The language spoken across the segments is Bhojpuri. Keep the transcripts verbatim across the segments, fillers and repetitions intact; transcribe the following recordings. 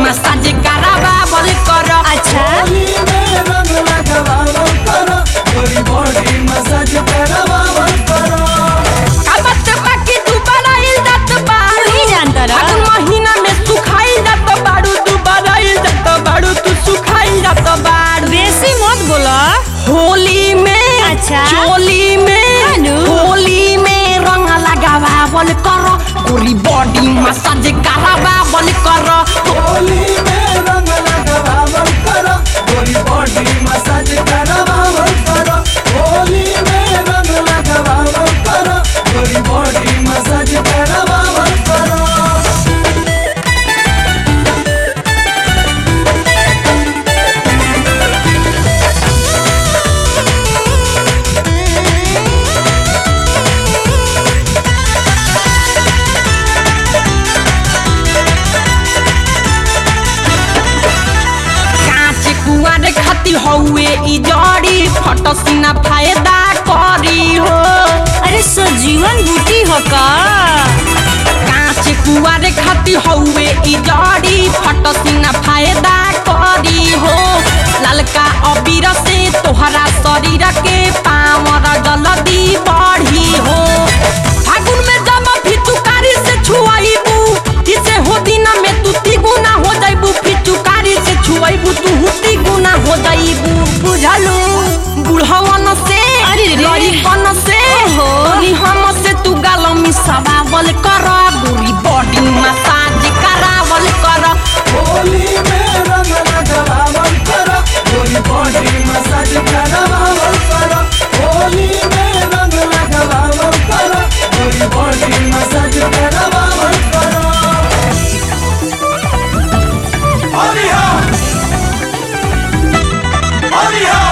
मसाज करावा बोल कर। अच्छा होली में रंग लगावा करो गोरी बॉडी मसाज करावा करो। काबत बाकी दुबारा इल जात बाड़ू नहीं जानता रा फागुन महीना में सुखाई जात बाड़ू दुबारा इल जात बाड़ू तू सुखाई जात बाड़ू। बेसी मत बोला। होली में अच्छा चोली में अनु। होली में रंग लगावा बोल कर गोरी बॉडी मसाज करावा बोल कर। होली में रंग लगावा करो गोरी बॉडी मसाज करावा करो। होली में रंग लगावा करो गोरी बॉडी मसाज करावा करो। कुआर खातिर हौवे ई जड़ी फटसिना फायदा करी हो। अरे सजीवन बूटी हो का। कांच कुआर खातिर हौवे ई जड़ी फटसिना फायदा करी हो। ललका अबीर से तोहरा शरीर के पावर जल्दी बढ़ी हो। फागुन में जब फिचुकारी से छुआईबू इसे हो दिन में तू तिगुना हो जाइबू। फिचुकारी से छुआईबू तू हुती गुना हो जाइबू बुझलू। बुढ़वन से अरे रे। लड़कन से ओहो। तनी हम से तू गालमी सवावल कर गोरी बॉडी मसाज करावल कर। होली में रंग लगावा करो गोरी बॉडी मसाज करावा करो। होली में रंग लगावा करो गोरी बॉडी मसाज करावा करो। होली हो होली हो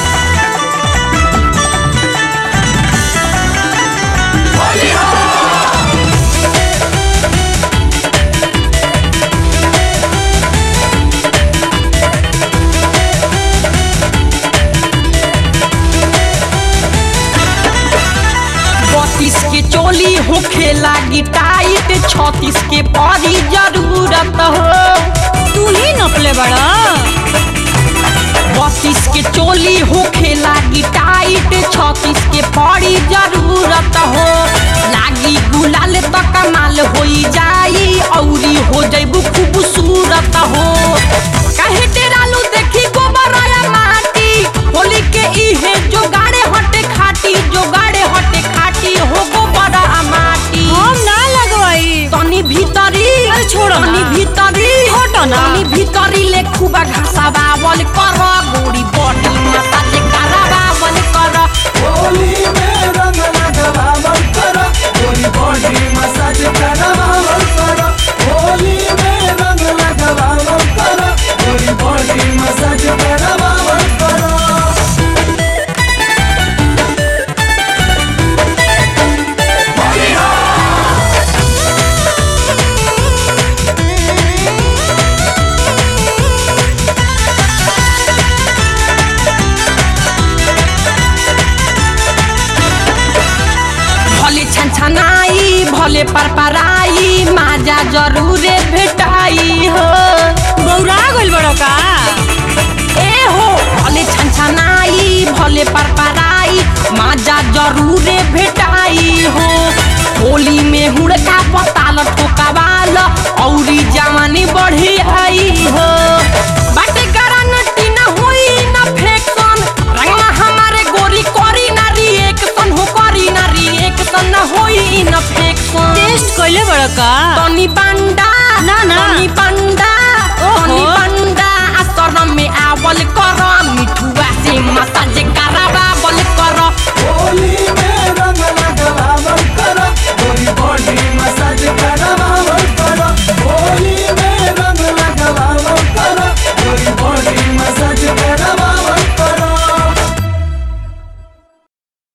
होली हो। बत्तीस के चोली हो खेला टाइट छत्तीस के परी जरूरत हो। तू ही नपले बड़ा। बत्तीस के चोली हो खेला टाइट छत्तीस के परी जरूरत हो। लागी गुलाल तो कमाल होई जाई औरी हो जइबू खूबसूरत हो। काहे तेरालू देखी गोबर आया माटी होली के इहे जोगाड़े हटे खाटी जोगाड़े हटे खाटी हो गोबर आ माटी। हम ना लगवाई। तनी भीतरी अरे छोड़ो ना। तनी भीतरी हटो ना। तनी भीतरी ले खूबा घासावावल कर गोरी बॉडी मसाज करावावल कर। होली में रंग लगावा करो गोरी बॉडी मसाज करावा करो। होली में रंग लगावा करो गोरी बॉडी मसाज करावा करो। होली हो भले छनछनाई भले परपराई माजा जरूरे भेटाई हो। बौरा गइल बड़ा का। ए हो भले छनछनाई भले परपराई माजा जरूरे भेटाई हो। होली में हुड़का पताल ठोकावाल औरी जवानी बढ़ी आई हो। बाटे गारंटी न होई न फेक्शन रंगवा हमारे गोरी करी ना रिएक्शन हो करी ना रिएक्शन न होई न फेक्शन। टेस्ट कइले बड़ा का।